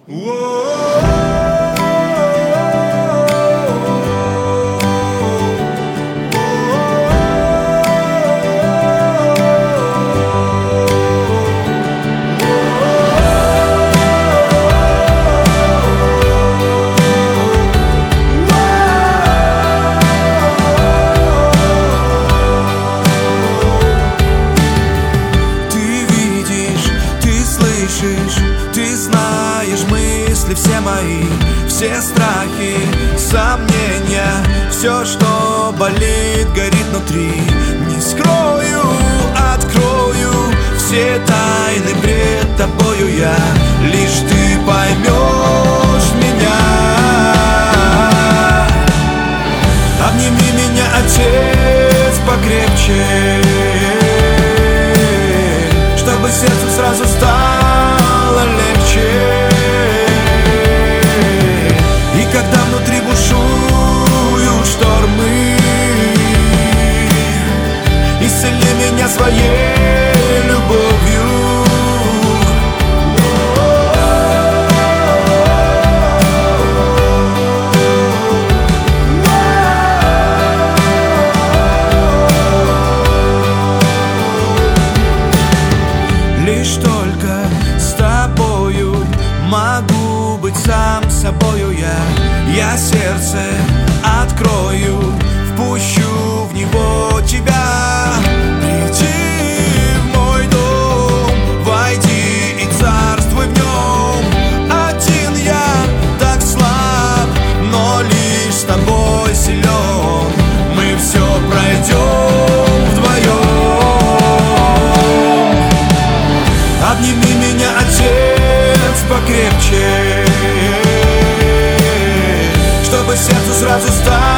Ты знаешь мысли все мои, все страхи, сомнения, все, что болит, горит внутри. Не скрою, открою все тайны пред тобою я. Лишь ты поймешь меня. Обними меня, Отец, покрепче, чтобы сердцу сразу стало легче. И когда внутри бушуют штормы, исцели меня своей любовью. Лишь только с тобою могу быть сам собою я. Я сердце открою, впущу в него тебя. Приди в мой дом, войди и царствуй в нем. Один я так слаб, но лишь с тобой силен. Мы все пройдем вдвоем. Обними меня, Отец, покрепче, чтобы сердцу сразу стало